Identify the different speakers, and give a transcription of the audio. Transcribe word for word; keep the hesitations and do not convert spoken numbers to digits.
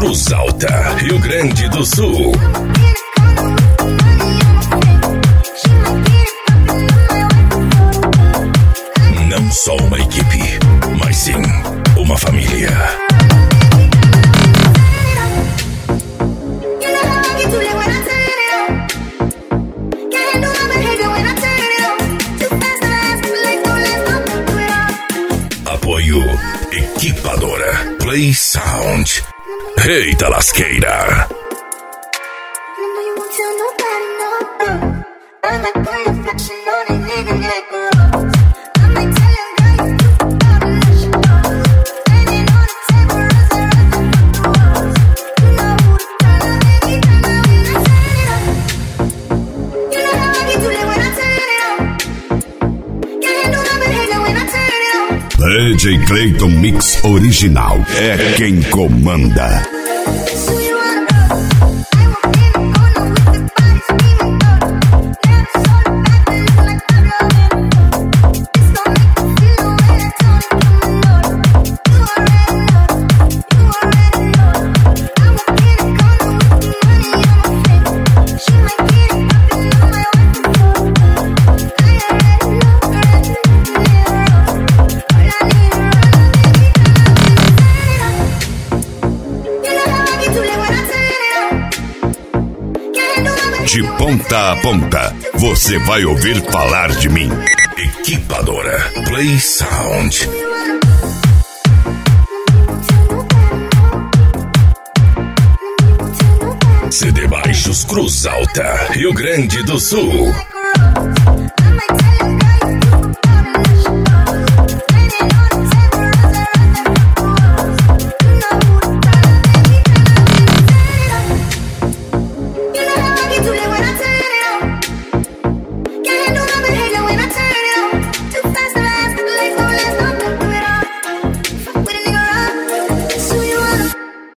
Speaker 1: Cruz Alta, Rio Grande do Sul. Não só uma equipe, mas sim uma família. Apoio Equipadora Play Sound. Eita lasqueira.
Speaker 2: D J Clayton Mix Original é quem comanda. De ponta a ponta, você vai ouvir falar de mim.
Speaker 1: Equipadora Play Sound. C D Baixos Cruz Alta, Rio Grande do Sul.